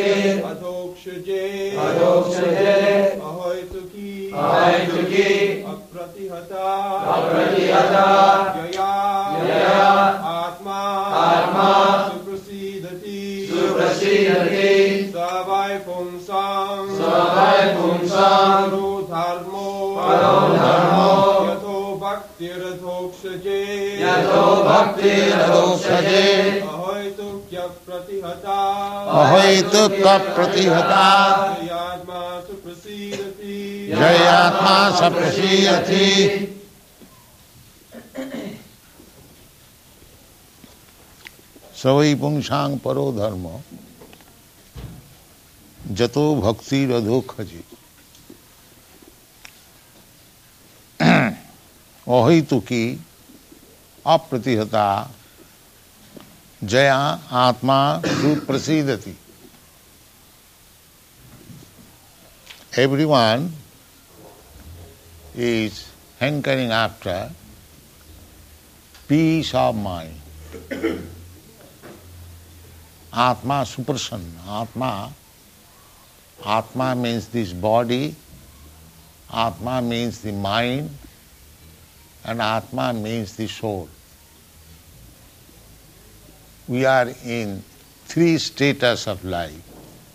अधोक्षजे अहैतुकी अप्रतिहता यया आत्मा सुप्रसीदति सवै पुंसां परो धर्मो यथो भक्तिरधोक्षजे अहैतुक्य प्रतिहता जयात्मा सप्रसीदति। सवै पुंसां परो धर्म जतो भक्तिरधोक्षजे। अहैतुकी अप्रतिहता जया आत्मा सुप्रसीदति। Everyone is hankering after peace of mind. Atma suprasanna. Atma means this body, Atma means the mind, and Atma means the soul. We are in three status of life.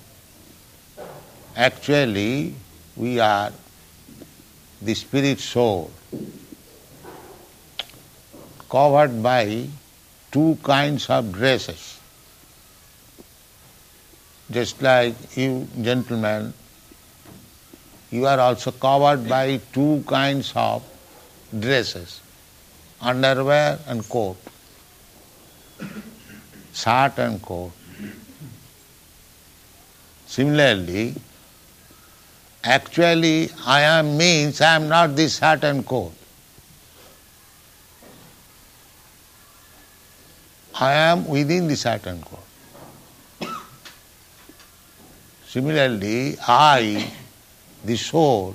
Actually, we are the spirit soul, covered by two kinds of dresses. Just like you gentlemen, you are also covered by two kinds of dresses, underwear and coat, shirt and coat. Similarly, actually I am means I am not this shirt and coat. I am within the shirt and coat. Similarly, I, the soul,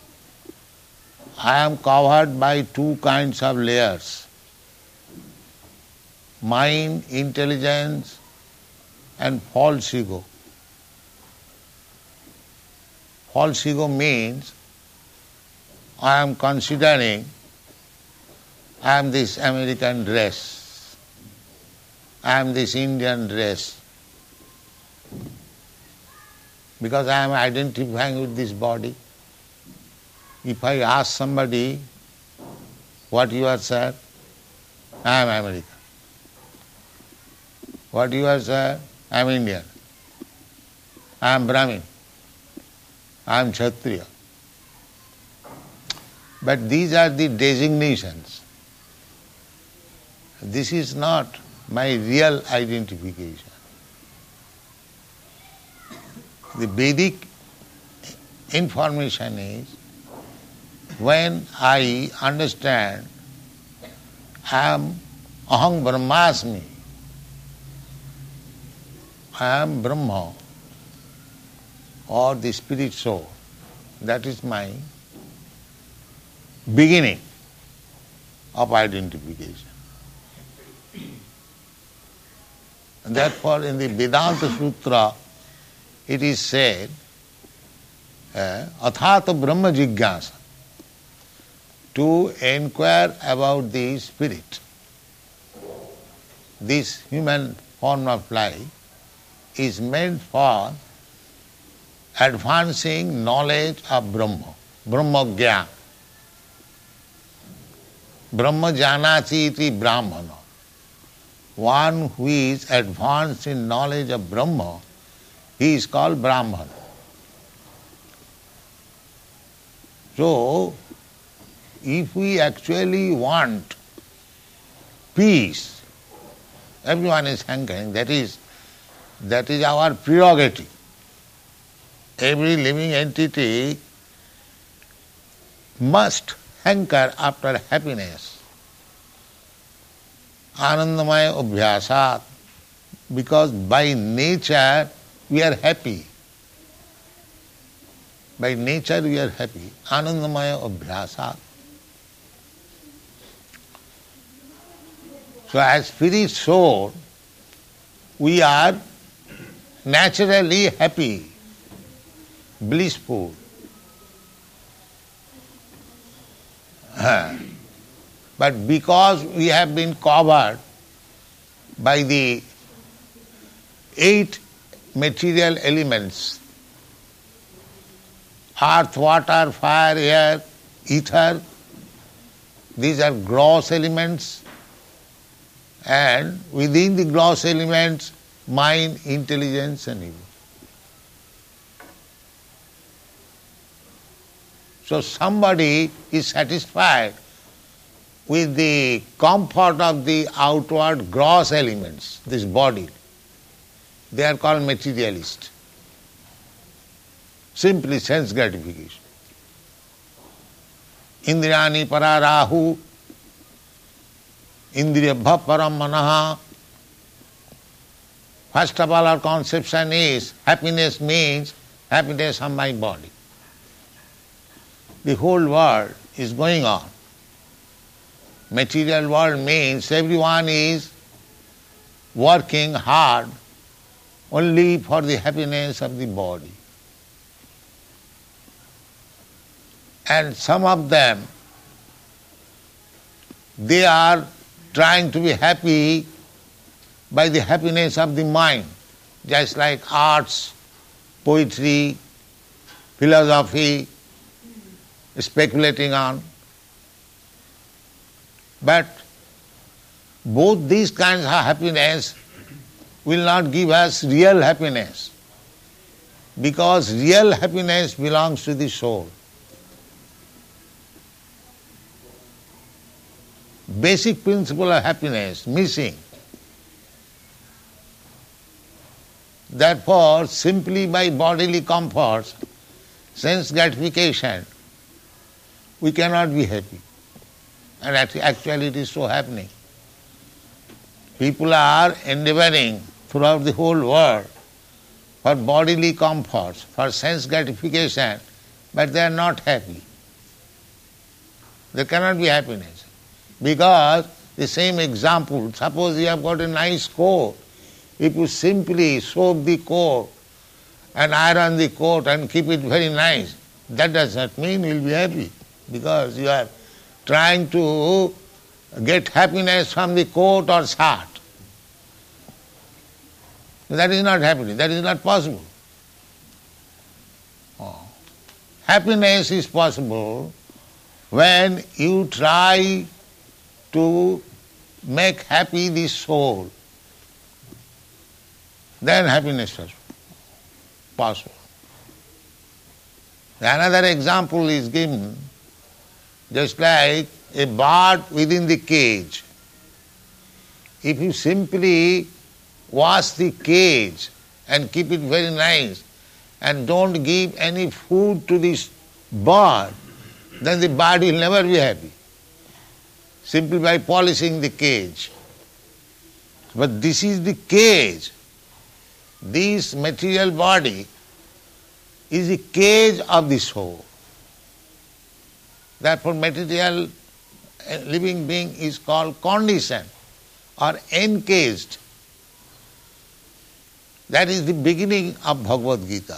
I am covered by two kinds of layers, mind, intelligence, and false ego. False ego means I am considering I am this American dress, I am this Indian dress, because I am identifying with this body. If I ask somebody, what you are, sir? I am American. What you are, sir? I am Indian. I am Brahmin. I am Kshatriya. But these are the designations. This is not my real identification. The Vedic information is, when I understand I am Aham Brahmasmi, I am Brahma, or the spirit soul, that is my beginning of identification. And therefore in the Vedanta Sutra it is said, Athata Brahma Jigyasa, to inquire about the spirit. This human form of life is meant for advancing knowledge of Brahma, Brahma Jnana. Brahma Janati iti Brahmana. One who is advanced in knowledge of Brahma, he is called Brahmana. So, if we actually want peace, everyone is hankering, that is our prerogative. Every living entity must hanker after happiness. Anandamaya abhyasat, because by nature we are happy. By nature we are happy. Anandamaya abhyasat. So as spirit soul, we are naturally happy, blissful. But because we have been covered by the 8 material elements, earth, water, fire, air, ether, these are gross elements, and within the gross elements, mind, intelligence and ego. So somebody is satisfied with the comfort of the outward gross elements, this body. They are called materialist. Simply sense gratification. Indriyani pararahu, indriyabha param manaha. First of all, our conception is happiness means happiness of my body. The whole world is going on. Material world means everyone is working hard only for the happiness of the body. And some of them, they are trying to be happy by the happiness of the mind, just like arts, poetry, philosophy, speculating on. But both these kinds of happiness will not give us real happiness, because real happiness belongs to the soul. Basic principle of happiness missing. Therefore, simply by bodily comforts, sense gratification, we cannot be happy. And actually it is so happening. People are endeavoring throughout the whole world for bodily comforts, for sense gratification, but they are not happy. There cannot be happiness. Because the same example, suppose you have got a nice coat, if you simply soak the coat and iron the coat and keep it very nice, that does not mean you will be happy, because you are trying to get happiness from the coat or shirt. That is not happiness, that is not possible. Happiness is possible when you try to make happy the soul. Then happiness is possible. Another example is given, just like a bird within the cage. If you simply wash the cage and keep it very nice and don't give any food to this bird, then the bird will never be happy, simply by polishing the cage. But this is the cage. This material body is the cage of the soul. Therefore, material living being is called conditioned or encaged. That is the beginning of Bhagavad Gita.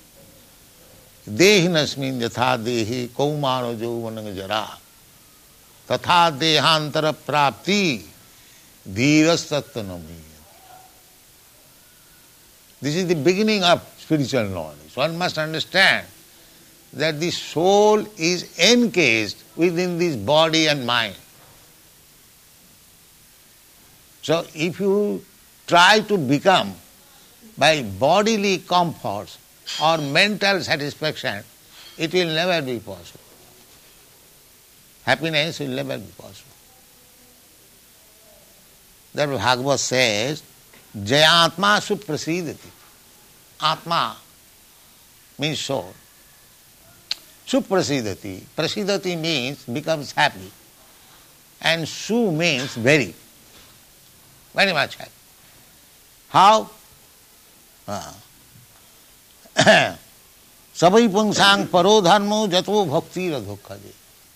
Dehinasmin yatha dehi kaumano jauvanang jara tatha dehantara prapti dhirastattanami. This is the beginning of spiritual knowledge. One must understand that the soul is encased within this body and mind. So if you try to become by bodily comforts or mental satisfaction, it will never be possible. Happiness will never be possible. Therefore Bhagavad says, Jayatma suprasidati. Atma means soul. Suprasidati. Prasidati means becomes happy. And su means very much happy. How? Sabai pungsang paro dharmo jato bhakti radhokhaje.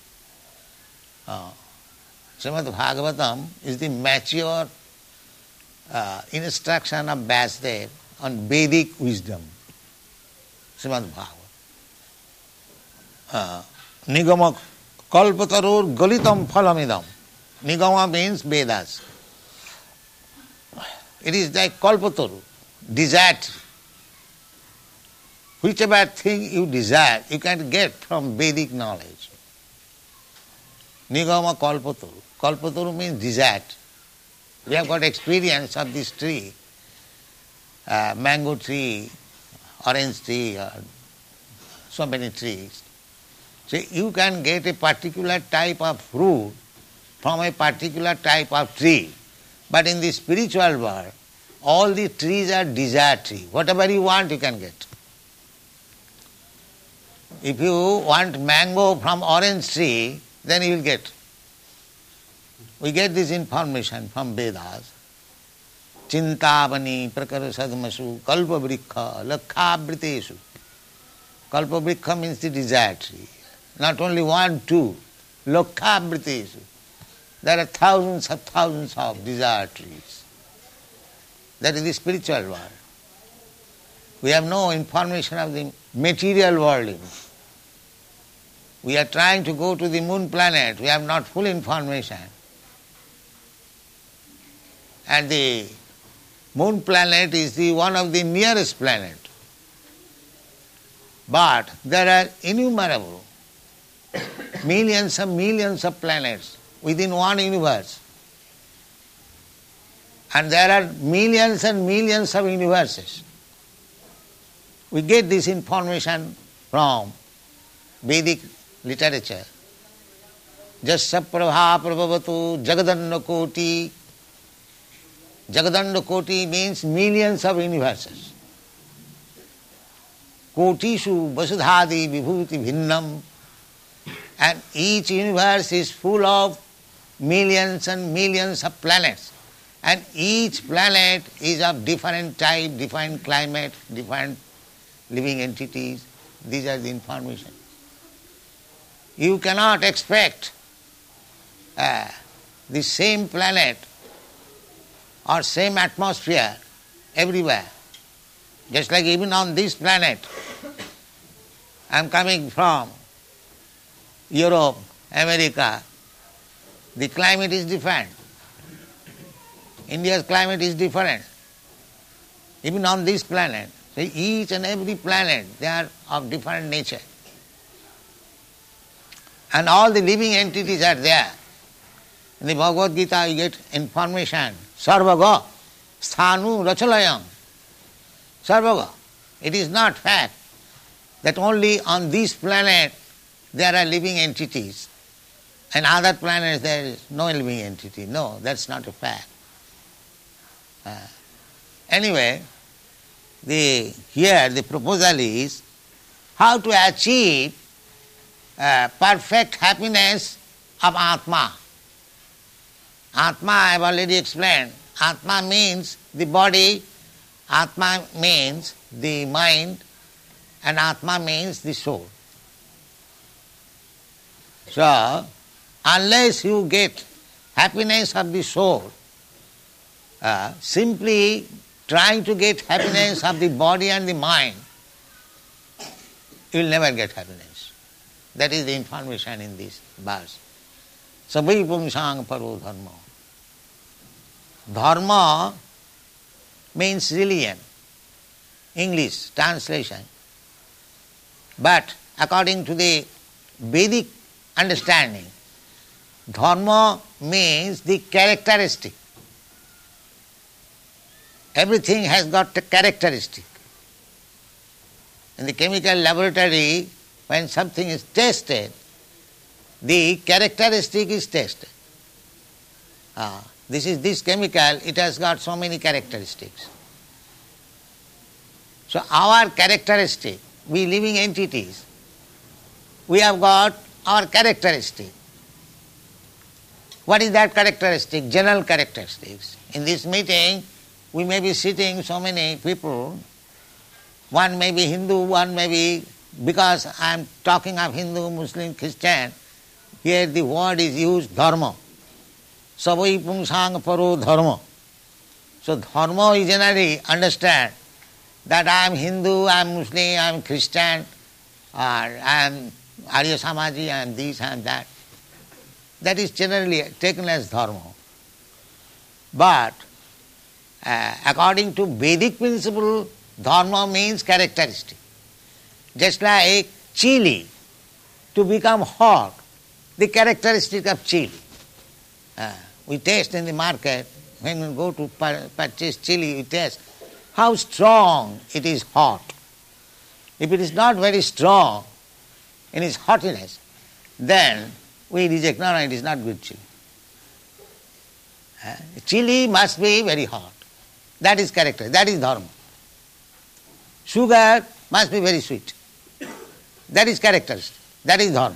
Srimad Bhagavatam is the mature instruction of Vasudev on Vedic wisdom. Srimad Bhagavad. Nigama kalpatarur galitam phalamidam. Nigama means Vedas. It is like kalpataru, desire. Whichever thing you desire, you can get from Vedic knowledge. Nigama kalpataru. Kalpataru means desire. We have got experience of this tree, mango tree, orange tree, or so many trees. So you can get a particular type of fruit from a particular type of tree. But in the spiritual world, all the trees are desire tree. Whatever you want, you can get. If you want mango from orange tree, then you will get. We get this information from Vedas. Chintavani prakara sadmasu kalpa vrikha lakhabriteshu. Kalpa vrikha means the desire tree. Not only one, two. Lakhabriteshu. There are thousands of desire trees. That is the spiritual world. We have no information of the material world. We are trying to go to the moon planet. We have not full information. And the moon planet is the one of the nearest planet. But there are innumerable millions of planets within one universe. And there are millions and millions of universes. We get this information from Vedic literature. Jasya prabha prabhavatu jagadanda koti. Jagadanda koti means millions of universes. Kotishu vasudhadi vibhuti bhinnam. And each universe is full of millions and millions of planets. And each planet is of different type, different climate, different living entities. These are the information. You cannot expect the same planet or same atmosphere everywhere. Just like even on this planet, I am coming from Europe, America, the climate is different. India's climate is different. Even on this planet, so each and every planet, they are of different nature. And all the living entities are there. In the Bhagavad Gita you get information. Sarvaga, sthanu rachalayam. Sarvaga. It is not fact that only on this planet there are living entities and other planets there is no living entity. No, that's not a fact. Anyway, here the proposal is how to achieve perfect happiness of Atma. Atma, I have already explained. Atma means the body, Atma means the mind, and Atma means the soul. So, unless you get happiness of the soul, simply trying to get happiness of the body and the mind, you will never get happiness. That is the information in this verse. Sabai pungsang paro dharma. Dharma means religion, English translation. But according to the Vedic understanding, dharma means the characteristic. Everything has got a characteristic. In the chemical laboratory, when something is tested, the characteristic is tested. This chemical, it has got so many characteristics. So our characteristic, we living entities, we have got our characteristic. What is that characteristic? General characteristics. In this meeting, we may be sitting so many people, one may be Hindu, one may be, because I am talking of Hindu, Muslim, Christian, here the word is used dharma. Savai pungsang paro dharma. So dharma we generally understand that I am Hindu, I am Muslim, I am Christian, or I am Arya Samaji, I am this, I am that. That is generally taken as dharma. But according to Vedic principle, dharma means characteristic. Just like chili, to become hot, the characteristic of chili. We taste in the market, when we go to purchase chili, we taste how strong it is hot. If it is not very strong in its hotness, then we reject, no, it is not good chili. Chili must be very hot. That is character, that is dharma. Sugar must be very sweet. That is characteristic, that is dharma.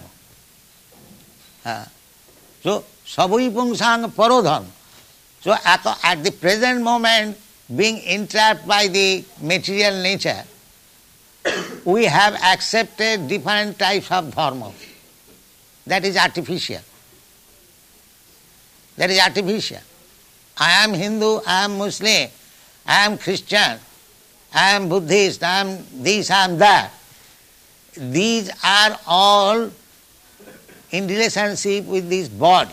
So, sabui pungsang paro dharma. So, at the present moment, being entrapped by the material nature, we have accepted different types of dharma. That is artificial. That is artificial. I am Hindu, I am Muslim, I am Christian, I am Buddhist, I am this, I am that. These are all in relationship with this body.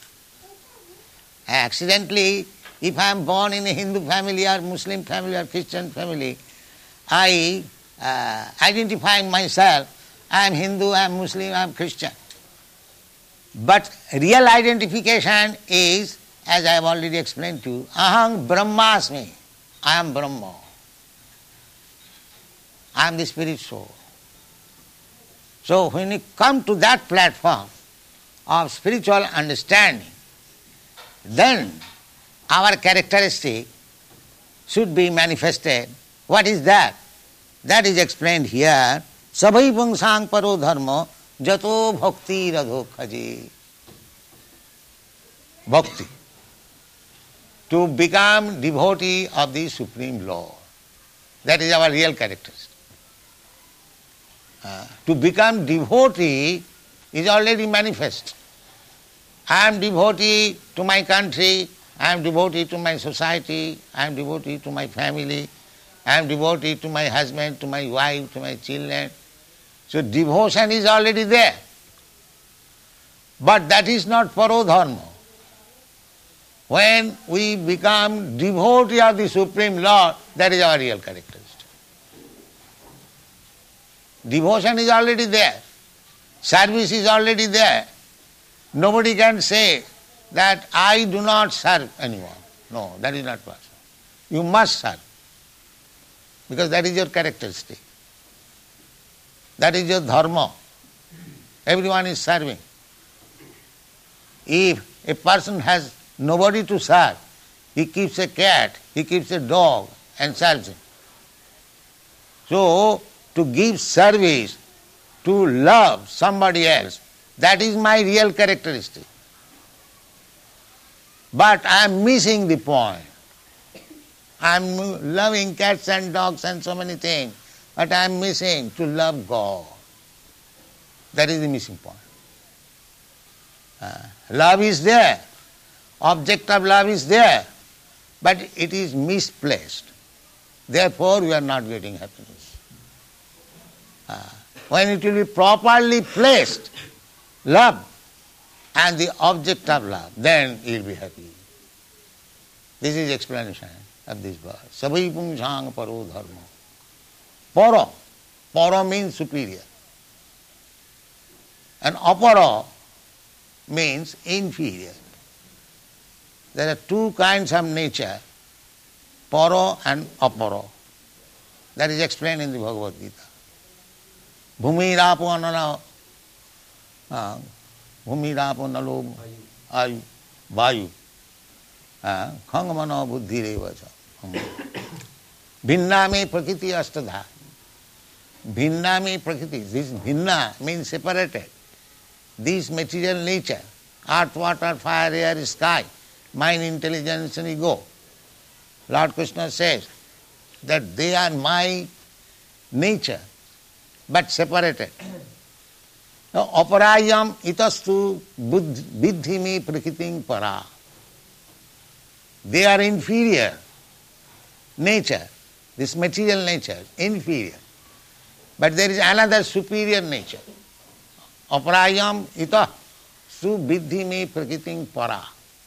Accidentally, if I am born in a Hindu family or Muslim family or Christian family, I identify myself, I am Hindu, I am Muslim, I am Christian. But real identification is, as I have already explained to you, aham brahmasmi, I am Brahma. I am the spirit soul. So when you come to that platform of spiritual understanding, then our characteristic should be manifested. What is that? That is explained here. Sabhai pungsang paro dharma jato bhakti radho khaji. Bhakti. To become devotee of the Supreme Lord. That is our real characteristic. To become devotee is already manifest. I am devotee to my country, I am devotee to my society, I am devotee to my family, I am devotee to my husband, to my wife, to my children. So devotion is already there. But that is not parodharma. When we become devotee of the Supreme Lord, that is our real characteristic. Devotion is already there. Service is already there. Nobody can say that I do not serve anyone. No, that is not possible. You must serve. Because that is your characteristic. That is your dharma. Everyone is serving. If a person has nobody to serve, he keeps a cat, he keeps a dog and serves him. So, to give service, to love somebody else, that is my real characteristic. But I am missing the point. I am loving cats and dogs and so many things, but I am missing to love God. That is the missing point. Love is there, object of love is there, but it is misplaced. Therefore we are not getting happiness. When it will be properly placed, love, and the object of love, then you will be happy. This is explanation of this verse. Sabhai pungsang paro dharma. Para. Para means superior. And apara means inferior. There are two kinds of nature, para and apara. That is explained in the Bhagavad Gita. Bhumirapo anala, bhumirapo nalo ayu, vayu, khangamana buddhi revacha. Bhinname prakriti astadha. Bhinname prakriti. This bhinna means separated. This material nature, earth, water, fire, air, sky, mind, intelligence and ego. Lord Krishna says that they are my nature, but separated. Now, aparayam itastu buddhimi prakritim para. They are inferior nature. this material nature, inferior. But there is another superior nature. Aparayam ita subiddhi me prakritim para.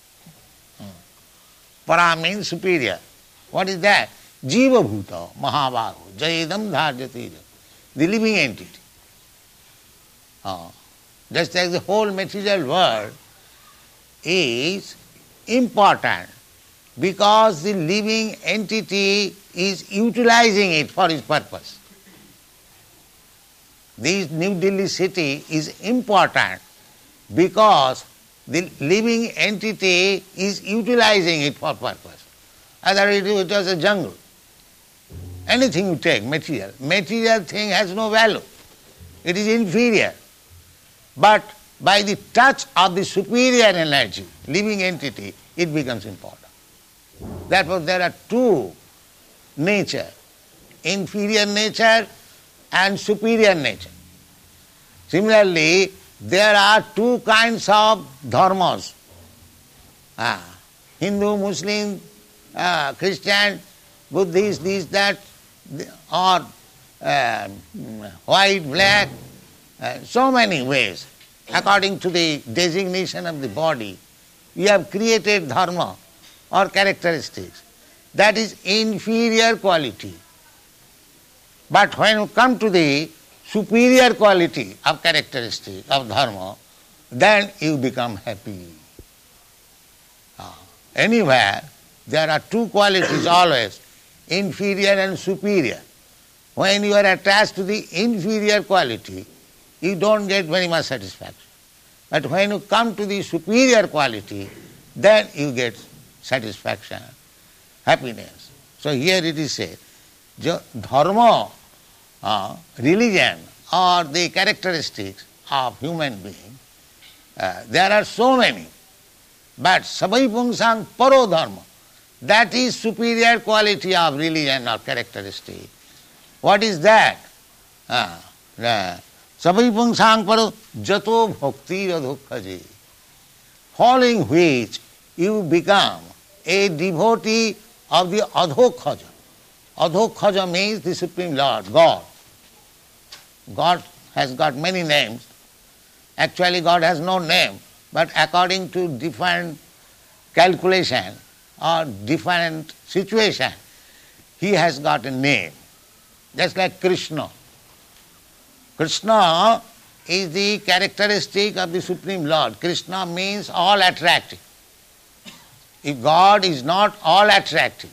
Para means superior. What is that? Jiva bhuta, mahabhago, jayedam dharjati. The living entity. Just like the whole material world is important because the living entity is utilizing it for its purpose. This New Delhi city is important because the living entity is utilizing it for purpose. Otherwise it was a jungle. Anything you take, material thing has no value. It is inferior. But by the touch of the superior energy, living entity, it becomes important. Therefore there are two nature, inferior nature and superior nature. Similarly, there are two kinds of dharmas. Hindu, Muslim, Christian, Buddhist, this, that, or white, black, so many ways. According to the designation of the body, you have created dharma or characteristics. That is inferior quality. But when you come to the superior quality of characteristic of dharma, then you become happy. Anywhere, there are two qualities always, inferior and superior. When you are attached to the inferior quality, you don't get very much satisfaction. But when you come to the superior quality, then you get satisfaction, happiness. So here it is said, dharma, religion, or the characteristics of human being, there are so many. But sabai pungsang paro dharma, that is superior quality of religion or characteristic. What is that? Sabai pungsang paro jato bhakti radhukhaji, following which you become a devotee of the adhokhaja. Adhokhaja means the Supreme Lord, God. God has got many names. Actually God has no name, but according to different calculation or different situation, he has got a name. Just like Krishna. Krishna is the characteristic of the Supreme Lord. Krishna means all attractive. If God is not all attractive,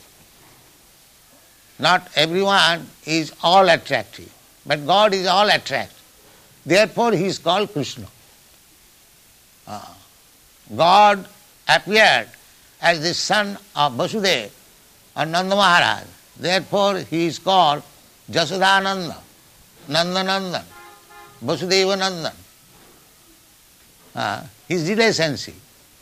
not everyone is all attractive, but God is all attractive. Therefore he is called Krishna. God appeared as the son of Vasudeva or Nanda Maharaj. Therefore he is called Jasodananda, Nandanandan, Vasudeva Nandan. His relationship.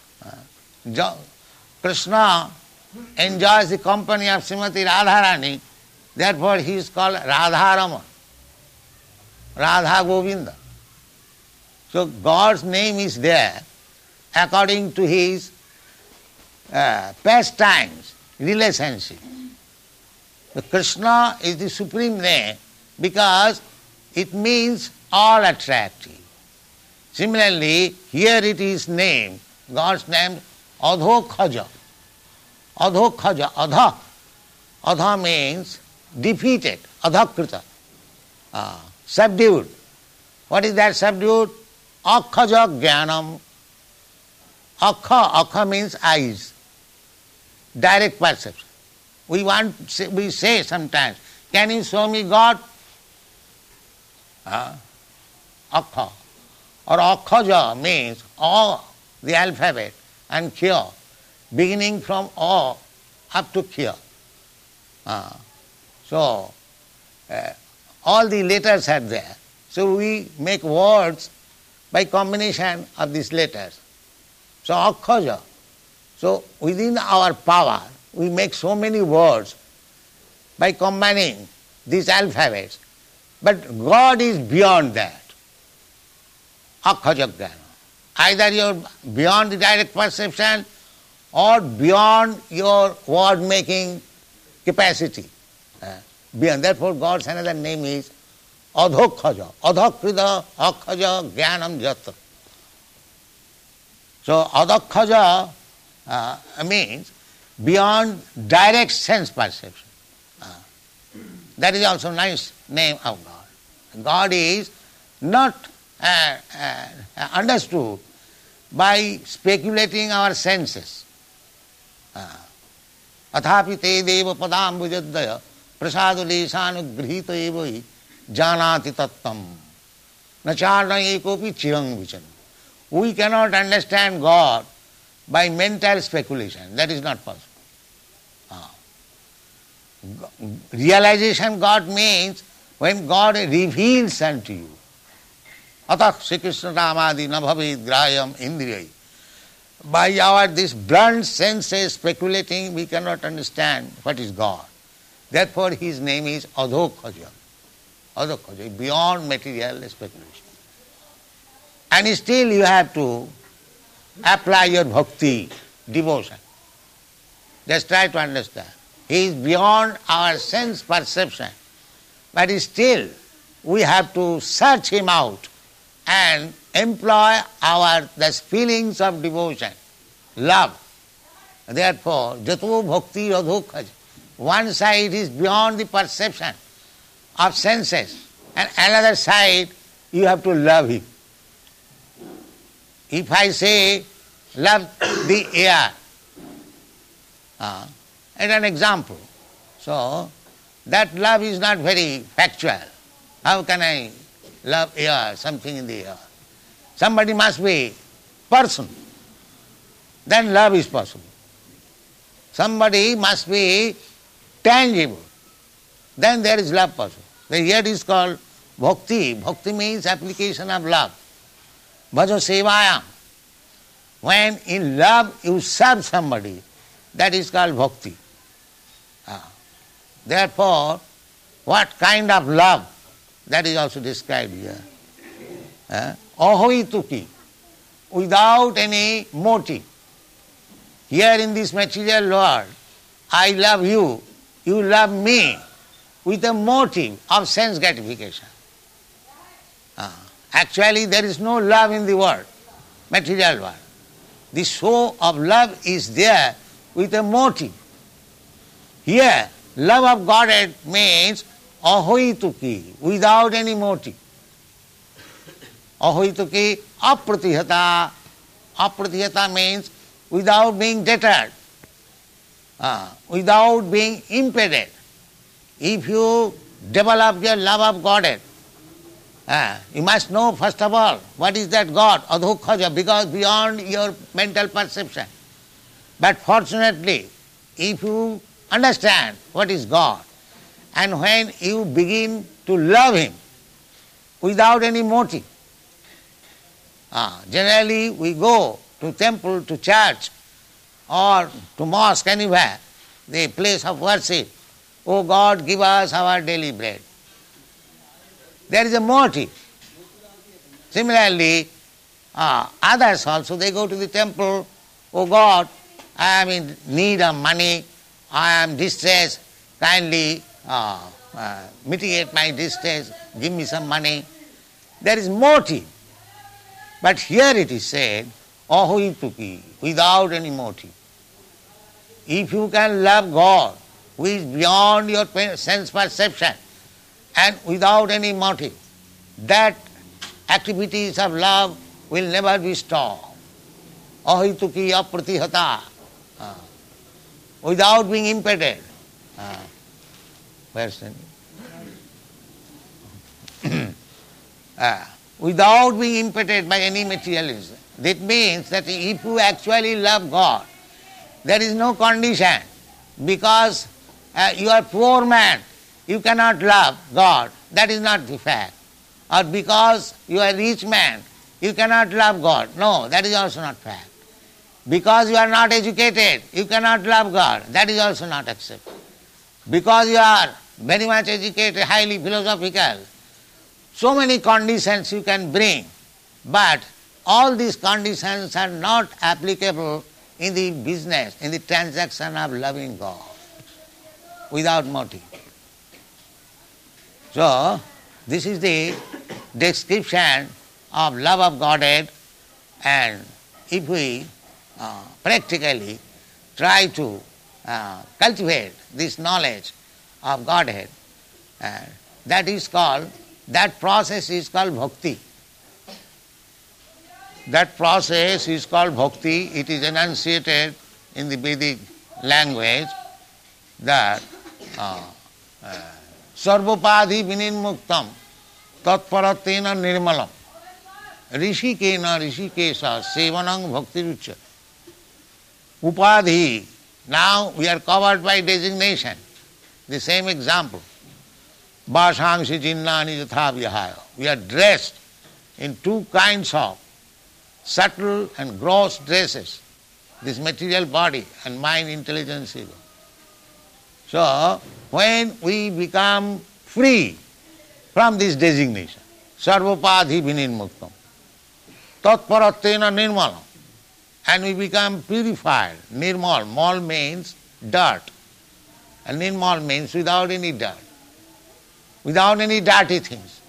Krishna enjoys the company of Srimati Radharani, therefore he is called Radharama, Radha Govinda. So God's name is there according to his pastimes, relationship. So Krishna is the supreme name because it means all attractive. Similarly, here it is named, God's name, Adhokhaja. Adhokhaja, Adha. Adha means defeated, Adhakrita, subdued. What is that subdued? Akhaja Jnanam. Akha means eyes, direct perception. We say sometimes, can you show me God? Akha. Or Akhaja means all the alphabet and Kya, beginning from A up to Kya. So, all the letters are there. So we make words by combination of these letters. So Akhaja. So within our power, we make so many words by combining these alphabets. But God is beyond that. Akhaja Jnana. Either you're beyond the direct perception or beyond your word making capacity. beyond. Therefore God's another name is Adhokhaja. Adhakrida Akhaja Jnanam Jatra. So Adhokhaja means beyond direct sense perception. That is also a nice name of God. God is not understood by speculating our senses. Athapi te deva padambujadaya prasaduleshanugrhita eva hi janati tattam nacharna ekopi chirang vichan. We cannot understand God by mental speculation. That is not possible. Realization God means when God reveals unto you. Atah Sri Krishna Ramadi nabhavid grayam indriyai. By our this blunt senses speculating, we cannot understand what is God. Therefore his name is Adhokhaja. Adhokhaja, beyond material speculation. And still you have to apply your bhakti, devotion. Just try to understand. He is beyond our sense perception. But still we have to search him out and employ the feelings of devotion, love. Therefore, Jato Bhakti Adhokhaja. One side is beyond the perception of senses, and another side you have to love him. If I say love the air, as an example, so that love is not very factual. How can I love air, something in the air? Somebody must be person. Then love is possible. Somebody must be tangible. Then there is love possible. Here it is called bhakti. Bhakti means application of love. Bhajo sevayam. When in love you serve somebody, that is called bhakti. Therefore, what kind of love? That is also described here. Ahoituki, without any motive. Here in this material world, I love you, you love me, with a motive of sense gratification. Actually, there is no love in the world, material world. The show of love is there with a motive. Here, love of Godhead means ahoituki, without any motive. Ahoituki apratihata. Apratihata means without being deterred, without being impeded. If you develop your love of Godhead, you must know first of all what is that God, Adhokhaja, because beyond your mental perception. But fortunately, if you understand what is God, and when you begin to love Him without any motive, generally we go to temple, to church, or to mosque, anywhere, the place of worship. Oh God, give us our daily bread. There is a motive. Similarly, others also, they go to the temple. Oh God, I am in need of money, I am distressed, kindly mitigate my distress, give me some money. There is motive. But here it is said, ahoituki, without any motive. If you can love God, who is beyond your sense perception, and without any motive, that activities of love will never be stopped. Ahoituki apratihata, without being impeded. Without being impeded by any materialism. That means that if you actually love God, there is no condition. Because you are poor man, you cannot love God. That is not the fact. Or because you are rich man, you cannot love God. No, that is also not fact. Because you are not educated, you cannot love God. That is also not accepted. Because you are very much educated, highly philosophical, so many conditions you can bring, but all these conditions are not applicable in the business, in the transaction of loving God, without motive. So, this is the description of love of Godhead, and if we practically try to cultivate this knowledge of Godhead, that process is called bhakti. That process is called bhakti. It is enunciated in the Vedic language that sarvopadhi vinirmuktam tatparatena nirmalam rishikena rishikesa sevanang bhakti rucha. Upadhi, now we are covered by designation. The same example. Vasangsi jinnani yatha vihaya. We are dressed in two kinds of subtle and gross dresses, this material body and mind, intelligence, ego. So, when we become free from this designation, sarvopadhi vinirmuktam, tatparatena nirmalam, and we become purified, nirmal, mal means dirt, and nirmal means without any dirt, without any dirty things,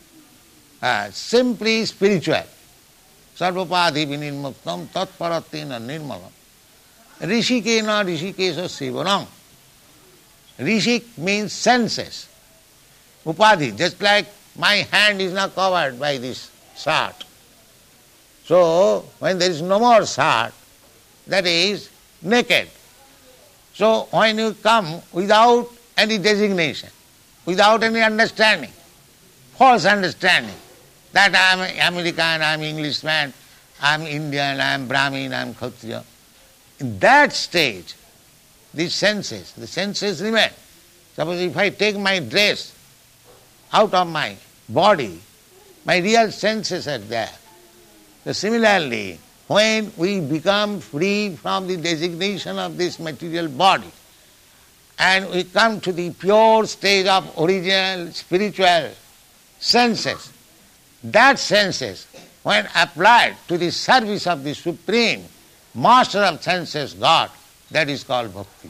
simply spiritual. Sarvopadhi vinirmuktam tatparatena nirmalam rishikena rishikesa sevanam. Rishik means senses. Upadhi, just like my hand is not covered by this shirt. So, when there is no more shirt, that is naked. So, when you come without any designation, without any understanding, false understanding, that I am American, I am Englishman, I am Indian, I am Brahmin, I am Kshatriya. In that stage, the senses remain. Suppose if I take my dress out of my body, my real senses are there. So similarly, when we become free from the designation of this material body, and we come to the pure stage of original spiritual senses, that senses, when applied to the service of the Supreme Master of senses, God, that is called bhakti.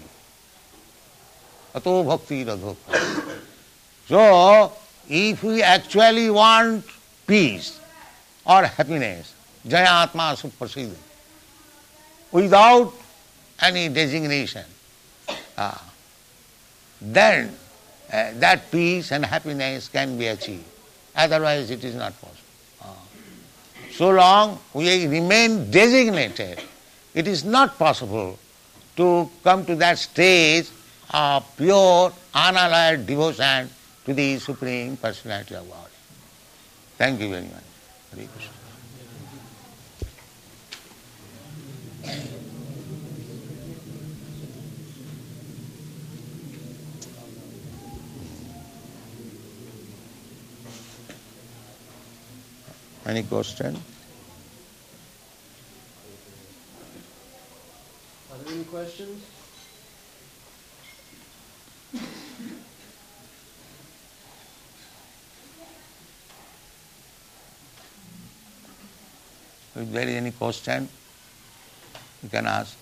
Ato bhakti radho. So, if we actually want peace or happiness, Jaya Atma Suprasiddhi, without any designation, then that peace and happiness can be achieved. Otherwise it is not possible. So long we remain designated, it is not possible to come to that stage of pure, unalloyed devotion to the Supreme Personality of God. Thank you very much. Hare Krishna. Any question? Are there any questions? If there is any question, you can ask.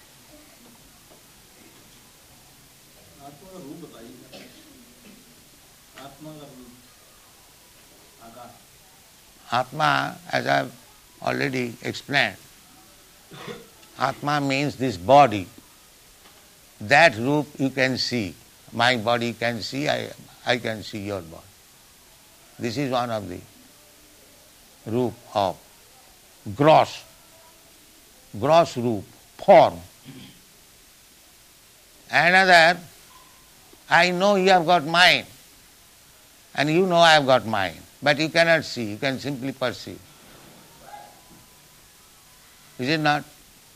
आत्मा का रूप बताइए। आत्मा का रूप आकार। Atma, as I have already explained, Atma means this body. That roop you can see. My body can see, I can see your body. This is one of the roop of gross roop, form. Another, I know you have got mind, and you know I have got mind, but you cannot see, you can simply perceive. Is it not?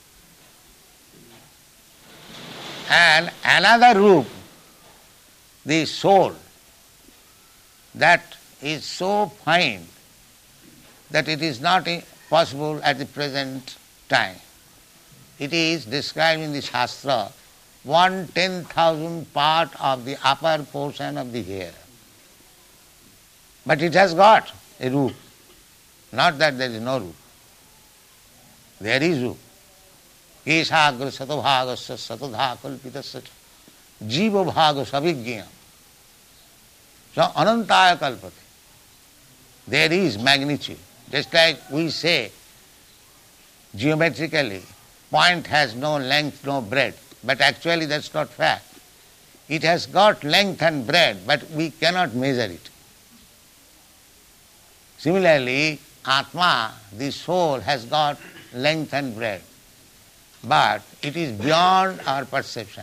And another roop, the soul, that is so fine that it is not possible at the present time. It is described in the Shastra, 1/10,000th part of the upper portion of the hair. But it has got a root. Not that there is no root. There is root. Keshagra satobhagasya satodha kalpitasya jiva bhaga savijña. So anantaya kalpate. There is magnitude. Just like we say geometrically, point has no length, no breadth, but actually that's not fact. It has got length and breadth, but we cannot measure it. Similarly, Atma, the soul, has got length and breadth, but it is beyond our perception.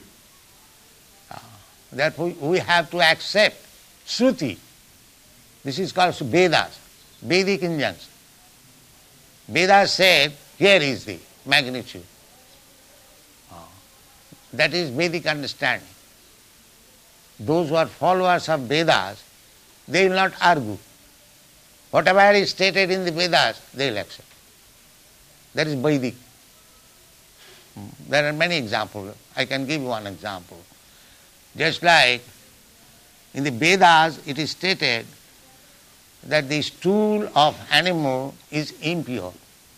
Therefore, we have to accept Shruti. This is called Vedas, Vedic injunction. Vedas said, here is the magnitude. That is Vedic understanding. Those who are followers of Vedas, they will not argue. Whatever is stated in the Vedas, they will accept. That is Vedic. There are many examples. I can give you one example. Just like in the Vedas it is stated that the stool of animal is impure.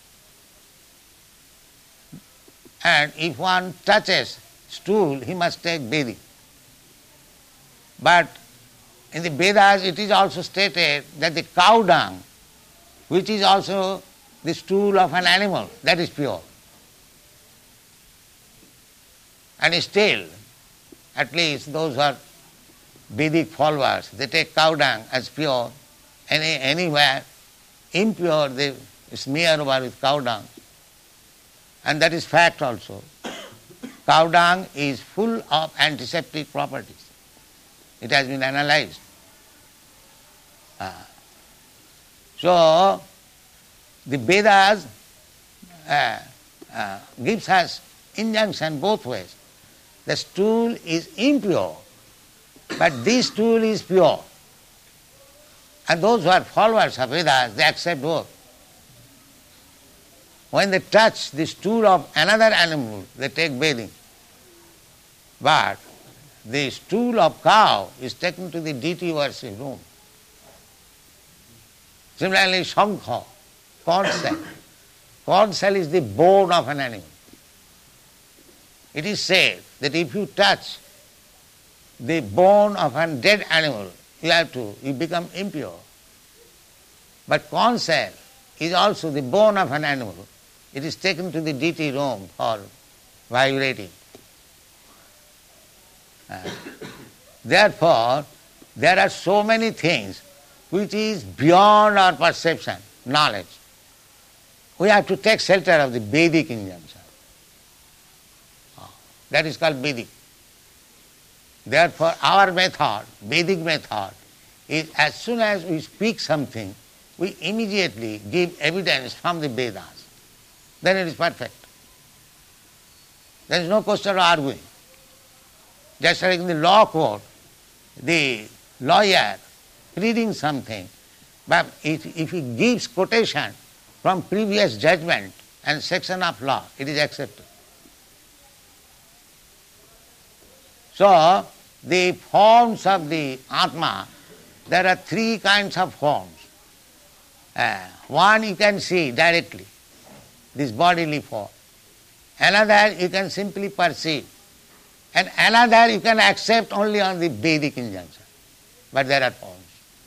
And if one touches stool, he must take bathing. But in the Vedas it is also stated that the cow dung, which is also the stool of an animal, that is pure. And still, at least those who are Vedic followers, they take cow dung as pure. Anywhere impure, they smear over with cow dung. And that is fact also. Cow dung is full of antiseptic properties. It has been analyzed. So, the Vedas gives us injunction both ways. The stool is impure, but this stool is pure. And those who are followers of Vedas, they accept both. When they touch the stool of another animal, they take bathing. But the stool of cow is taken to the deity worship room. Similarly, shankha, corn shell. Corn shell is the bone of an animal. It is said that if you touch the bone of a dead animal, you become impure. But corn shell is also the bone of an animal. It is taken to the deity room for vibrating. Therefore, there are so many things which is beyond our perception, knowledge. We have to take shelter of the Vedic injunction. That is called Vedic. Therefore, our method, Vedic method, is as soon as we speak something, we immediately give evidence from the Vedas. Then it is perfect. There is no question of arguing. Just like in the law court, the lawyer reading something, but if he gives quotation from previous judgment and section of law, it is accepted. So, the forms of the Atma, there are three kinds of forms. One you can see directly, this bodily form. Another you can simply perceive. And another you can accept only on the Vedic injunction. But there are forms.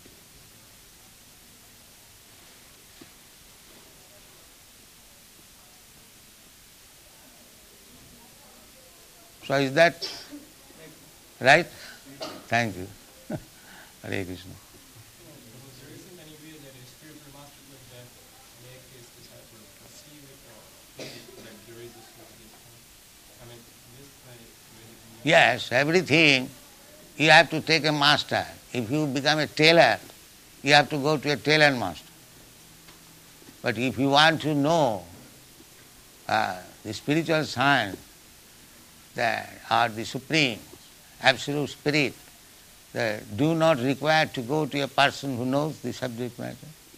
So is that right? Thank you. Hare Krishna. There isn't any way that a spiritual master could make his disciple perceive it or feel it that there is a spiritual I mean, this way. Yes, everything you have to take a master. If you become a tailor, you have to go to a tailor master. But if you want to know the spiritual science, or the supreme, absolute spirit, do not require to go to a person who knows the subject matter.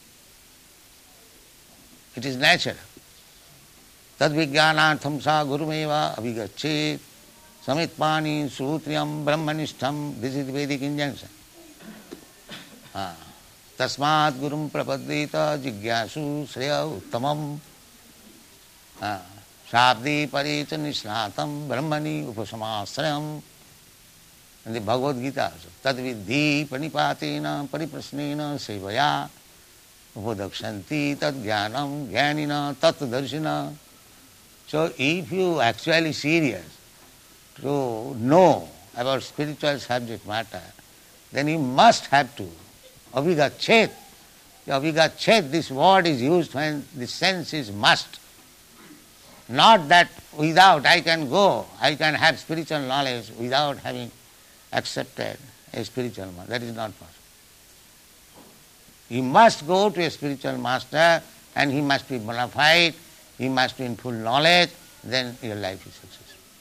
It is natural. Tad vijnanartham sa gurumeva avigachet samitpani sutriyam brahmanishtham. This is the Vedic injunction. Tasmat gurum prapadita jigyasu sreya uttamam. Shabdi paricha nishlatam brahmani upasamasrayam. And the Bhagavad Gita also. Tad vidhi panipatena pariprasnena sevaya upodakshanti tad jnanam jnanina tat darshina. So if you actually serious to know about spiritual subject matter, then you must have to avigachet. Avigachet, this word is used when the sense is must. Not that without I can go, I can have spiritual knowledge without having accepted a spiritual master. That is not possible. You must go to a spiritual master and he must be bona fide, he must be in full knowledge, then your life is successful.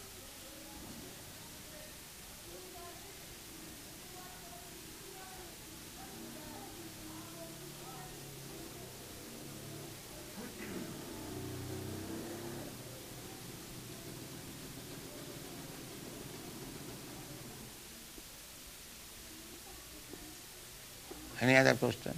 Any other question?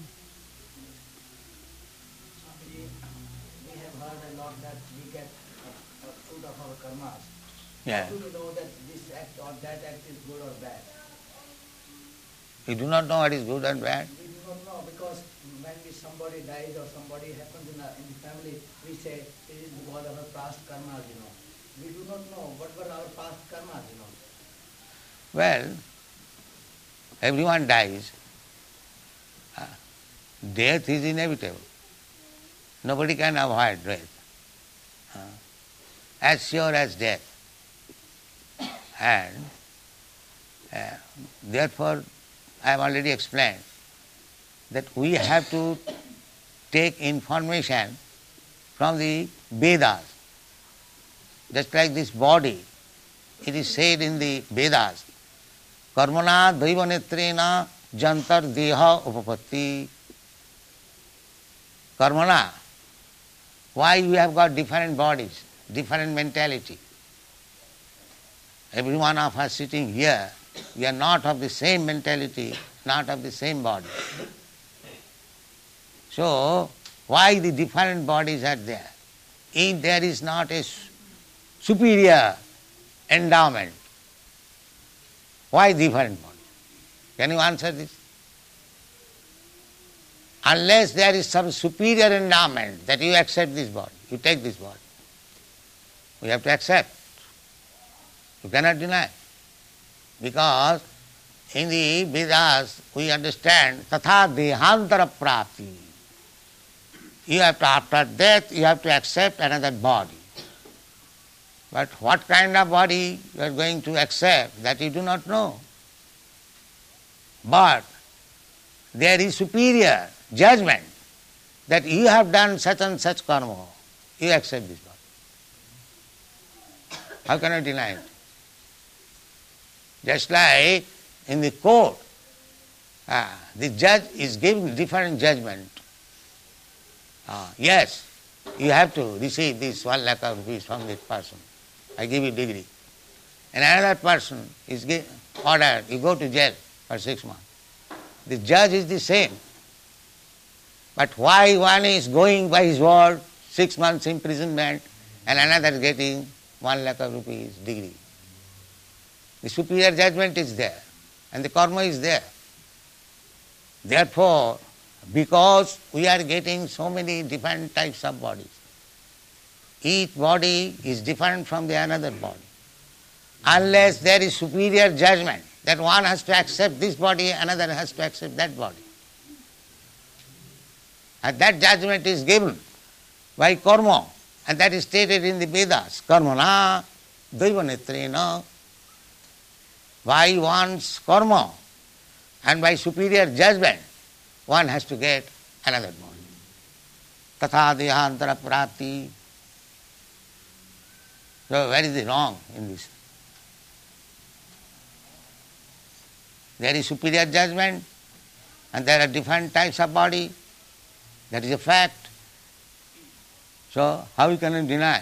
Swamiji, we have heard a lot that we get a fruit of our karmas. Yeah. How do we know that this act or that act is good or bad? You do not know what is good and bad? We do not know because when somebody dies or somebody happens in the family, we say it is because of our past karmas, We do not know what were our past karmas, Well, everyone dies. Death is inevitable. Nobody can avoid death. As sure as death. And therefore, I have already explained that we have to take information from the Vedas. Just like this body, it is said in the Vedas, karmana daivanetrena jantar deha upapatti. Karmana, why we have got different bodies, different mentality. Every one of us sitting here, we are not of the same mentality, not of the same body. So, why the different bodies are there? If there is not a superior endowment, why different bodies? Can you answer this? Unless there is some superior endowment that you accept this body, you take this body. We have to accept. You cannot deny. Because in the Vedas we understand tatha dehantara prapti. You have to, after death, you have to accept another body. But what kind of body you are going to accept, that you do not know. But there is superior judgment that you have done such and such karma, you accept this body. How can I deny it? Just like in the court, the judge is giving different judgment. Yes, you have to receive this 1 lakh of rupees from this person. I give you degree. And another person is ordered, you go to jail for 6 months. The judge is the same. But why one is going by his word, 6 months imprisonment, and another getting 1 lakh of rupees degree? The superior judgment is there, and the karma is there. Therefore, because we are getting so many different types of bodies, each body is different from the another body. Unless there is superior judgment, that one has to accept this body, another has to accept that body. And that judgment is given by karma, and that is stated in the Vedas. Karmana daivanetrena. By one's karma and by superior judgment, one has to get another body. Tatha dehantara prapti. So where is the wrong in this? There is superior judgment and there are different types of body. That is a fact. So how you can deny?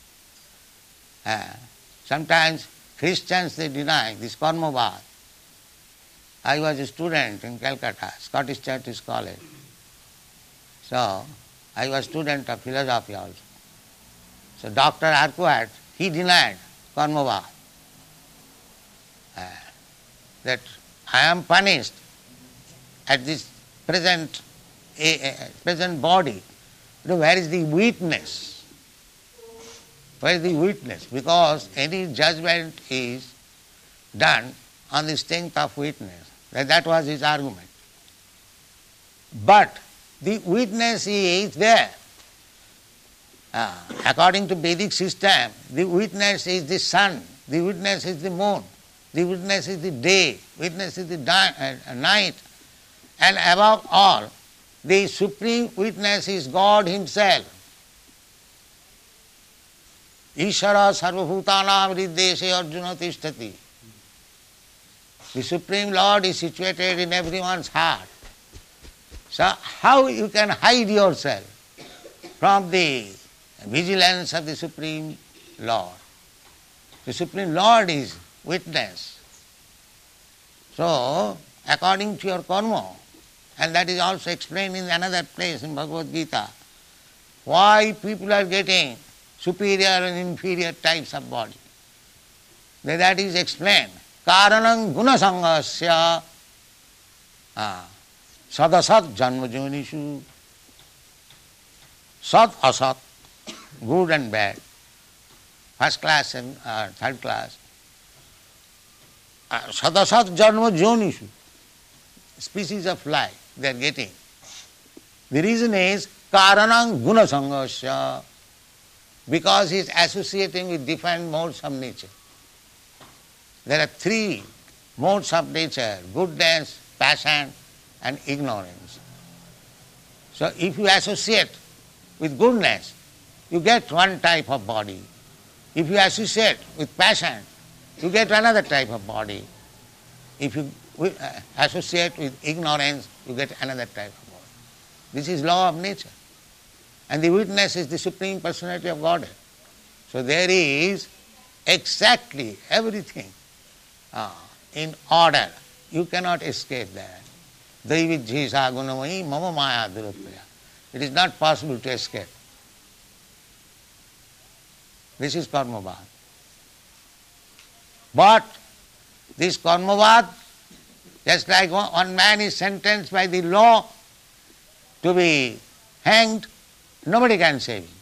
Sometimes Christians, they deny this karmavad. I was a student in Calcutta, Scottish Church College. So I was student of philosophy also. So Dr. Arquette, he denied karmavad. that I am punished at this present body. Where is the witness? Where is the witness? Because any judgment is done on the strength of witness. That was his argument. But the witness is there. According to Vedic system, the witness is the sun, the witness is the moon, the witness is the day, witness is the night, and above all, the supreme witness is God Himself. Ishara sarvabhutanam hrideshe arjuna tishtati. The Supreme Lord is situated in everyone's heart. So how you can hide yourself from the vigilance of the Supreme Lord? The Supreme Lord is witness. So, according to your karma, and that is also explained in another place in Bhagavad Gita, why people are getting superior and inferior types of body. That is explained. Karanam gunasangasya sadasat janma jonishu. Sat asat, good and bad, first class and third class. Sadasat janma jonishu, species of life they are getting. The reason is karanam gunasangasya, because he is associating with different modes of nature. There are three modes of nature: goodness, passion, and ignorance. So if you associate with goodness, you get one type of body. If you associate with passion, you get another type of body. If you associate with ignorance, you get another type of body. This is law of nature. And the witness is the Supreme Personality of Godhead. So there is exactly everything in order. You cannot escape that. Daivijjisa gunamai mama maya duruttaya. It is not possible to escape. This is karmavad. But this karmavad, just like one man is sentenced by the law to be hanged, nobody can save him.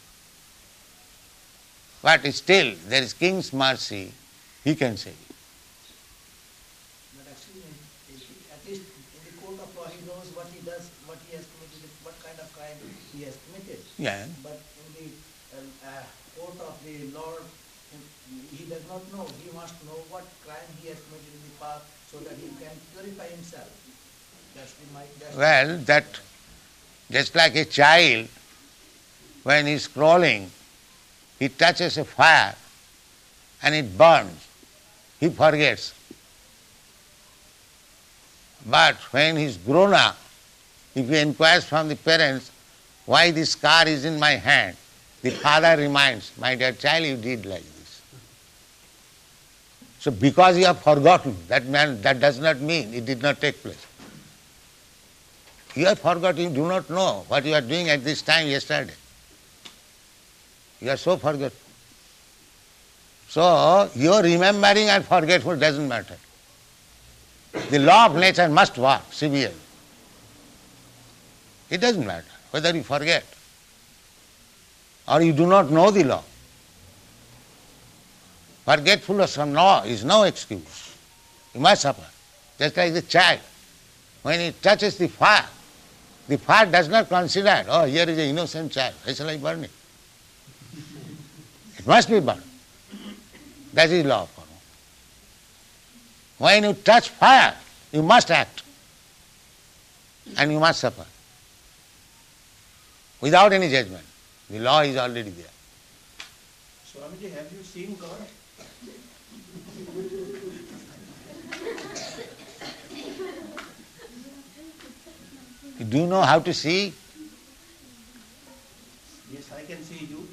But still, there is King's mercy, he can save him. But actually, at least in the court of law, he knows what he does, what he has committed, what kind of crime he has committed. Yeah. But in the court of the Lord, he does not know. He must know what crime he has committed in the past so that he can purify himself. Well, that just like a child, when he is crawling, he touches a fire and it burns. He forgets. But when he is grown up, if he inquires from the parents, why this scar is in my hand, the father reminds, my dear child, you did like this. So because you have forgotten, that does not mean it did not take place. You have forgotten, you do not know what you are doing at this time yesterday. You are so forgetful. So your remembering and forgetful doesn't matter. The law of nature must work severely. It doesn't matter whether you forget or you do not know the law. Forgetfulness from law is no excuse. You must suffer. Just like the child, when he touches the fire does not consider, oh, here is an innocent child, why shall I burn it? It must be burned. That is law of karma. When you touch fire, you must act. And you must suffer. Without any judgment. The law is already there. Swamiji, have you seen God? Do you know how to see? Yes, I can see you.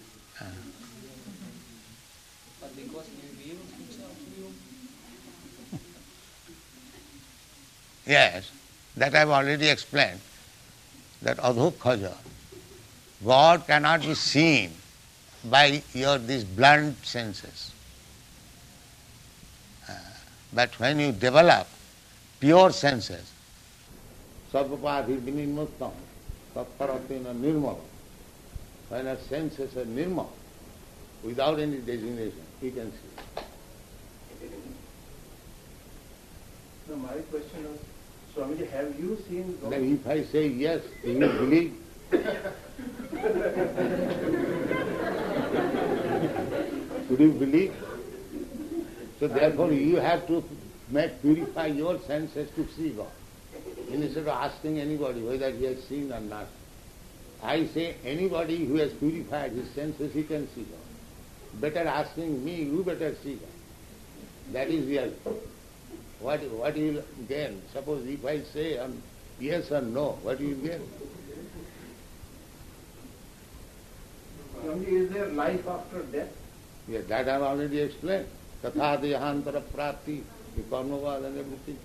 But because he reveals himself to you. Yes, that I have already explained. That adhokhaja, God cannot be seen by these blunt senses. But when you develop pure senses. Sarvapadhi vinimuttam, tattaratina nirmala. When our senses are nirmal, without any designation, we can see. No, my question was, Swamiji, have you seen God? Then if I say yes, do you believe? Should you believe? So therefore you have to purify your senses to see God. Instead of asking anybody whether he has seen or not. I say anybody who has purified his senses, he can see God. Better asking me, you better see God. That is real. What you will gain? Suppose if I say yes or no, what you will gain? Swamiji, is there life after death? Yes, that I have already explained. Tatha dehantara prapti, the karmavad and everything.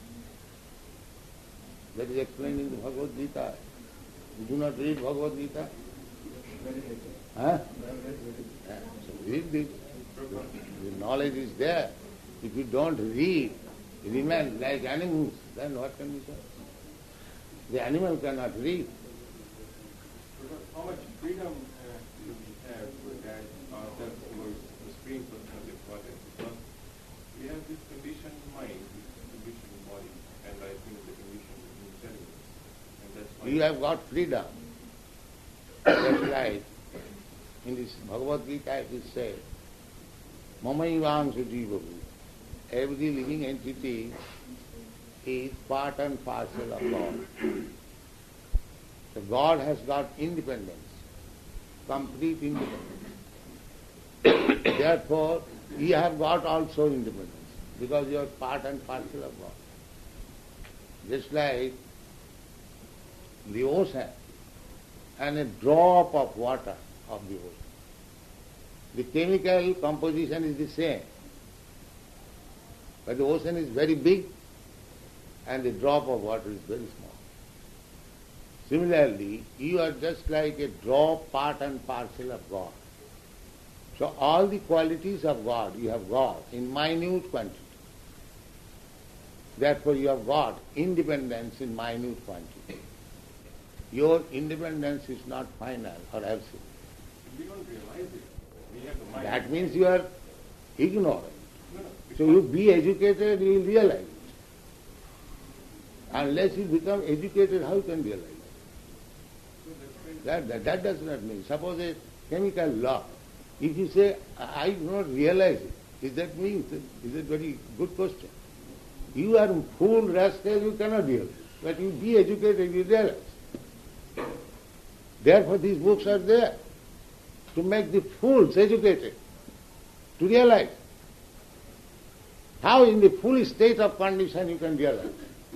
That is explained in the Bhagavad Gita. You do not read Bhagavad Gita? Huh? So read this. The knowledge is there. If you don't read, remain like animals, then what can be done? The animal cannot read. How much freedom do we have with that? That's the supreme question of importance. Because we have this conditioned mind, this conditioned body, and I think the conditioned intelligence. And that's why You have got freedom. That's right. In this Bhagavad Gita it is said, Mamayivamsu jivavu. Every living entity is part and parcel of God. So God has got independence, complete independence. Therefore, you have got also independence, because you are part and parcel of God. Just like the ocean and a drop of water of the ocean. The chemical composition is the same, but the ocean is very big and the drop of water is very small. Similarly, you are just like a drop, part and parcel of God. So all the qualities of God you have got in minute quantity. Therefore you have got independence in minute quantity. Your independence is not final or absolute. we don't realize it. We have the mind. That means you are ignorant. No, no, So you be educated, you will realize it. Unless you become educated, how you can realize it? That does not mean. Suppose a chemical law. If you say, I do not realize it, is that means? Is a very good question. You are fool, rascal, you cannot realize. But you be educated, you realize. Therefore these books are there to make the fools educated, to realize. How in the full state of condition you can realize?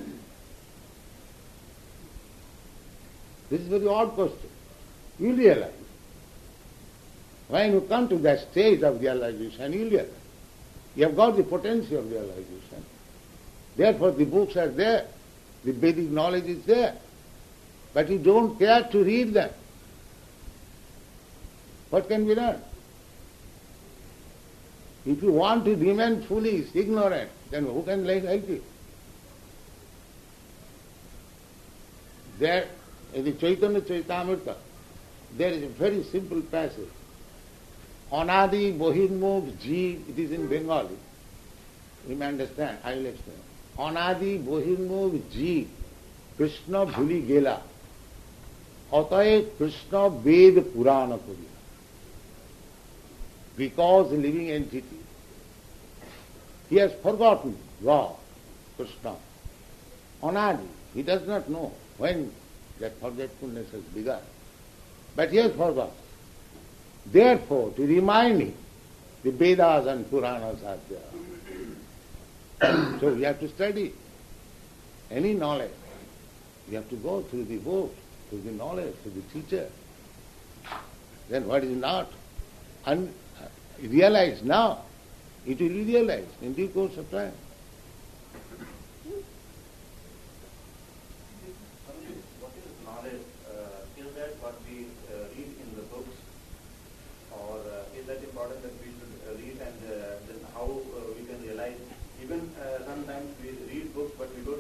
This is a very odd question. You realize. When you come to that stage of realization, you realize. You have got the potential of realization. Therefore the books are there. The Vedic knowledge is there. But you don't care to read them. What can be done? If you want to remain foolish, ignorant, then who can help you? There, in the Chaitanya Charitamrita, there is a very simple passage. Anadi Bohirmukh Jeev, it is in Bengali. You may understand, I will explain. Anadi Bohirmukh Jeev, Krishna Bhuli Gela, Ataye Krishna Ved Purana Kuriya. Because a living entity, he has forgotten God, Krishna. Anadi, he does not know when that forgetfulness has begun. But he has forgotten. Therefore, to remind him, the Vedas and Puranas are there. So we have to study any knowledge. You have to go through the book, through the knowledge, through the teacher. Then what is not realized now, it will be realized in due course of time. What is knowledge? Is that what we read in the books? Or is that important that we should read and then how we can realize? Even sometimes we read books but we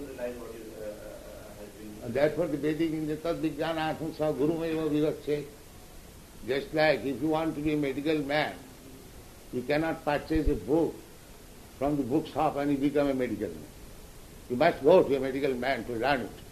Therefore the Vedic in the Tad Vijnana Atmasa Guru Meva Vivakshe. Just like if you want to be a medical man, you cannot purchase a book from the bookshop and you become a medical man. You must go to a medical man to learn it.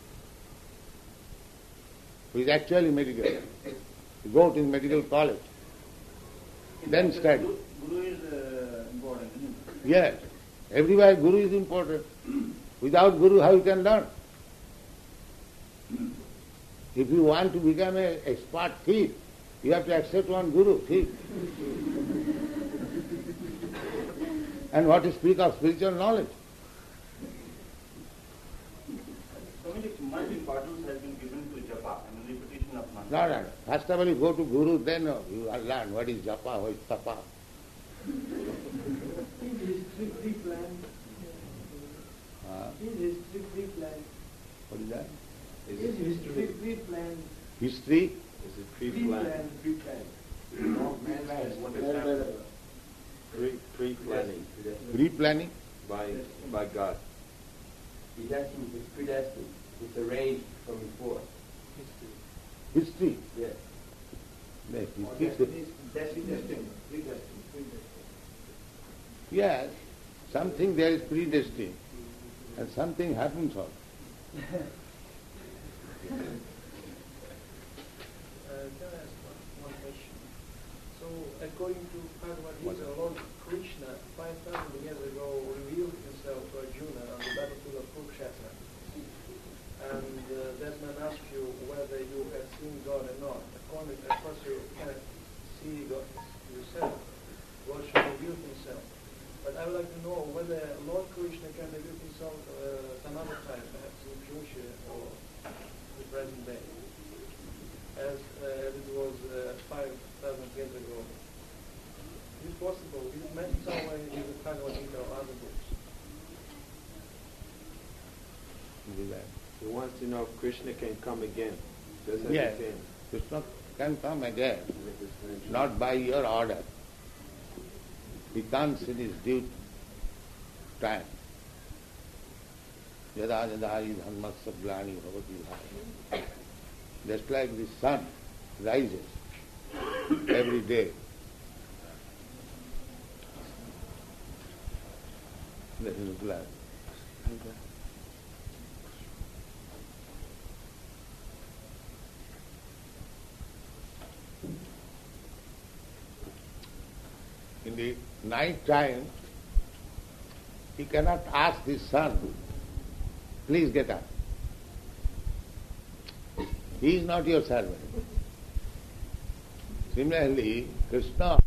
Who is actually medical. You go to the medical college. Then study. Guru is important, isn't it? Yes. Everywhere Guru is important. Without Guru, how you can learn? If you want to become an expert thief, you have to accept one Guru, thief. And what to speak of spiritual knowledge? So many multi-importance has been given to japa, repetition of mantra. No. First of all, you go to Guru, then you learn what is japa, what is tapa. Is history pre-planned? Is history pre-planned? What is that? Is history pre-planned? History? Is it pre-planned? Pre-planning Pre-planning? by God. He's asking if it's predestined. It's arranged from before. History? Yes. Yes, history. Predestined. Yes, something there is predestined and something happens also. Can I ask one question? So, according to Bhagavad Gita, Lord Krishna, 5,000 years ago, revealed himself to Arjuna on the battlefield of Kurukshetra. And that man asked you whether you have seen God or not. According to, of course, you cannot see God yourself. God should reveal himself. But I would like to know whether Lord Krishna can reveal himself some other time, perhaps in the future or the present day, as it was 5,000 years ago. Is it possible? Is it mentioned somewhere in the Bhagavad Gita or other books? He wants to know if Krishna can come again. Does that Yes, depend? Krishna can come again, not by your order. He comes in his due time. Yada yada hi dhammasya glani bhavati bhaya. Just like the sun rises every day. That is glad. In the night time, he cannot ask the sun, please get up. He is not your servant. Similarly, Krishna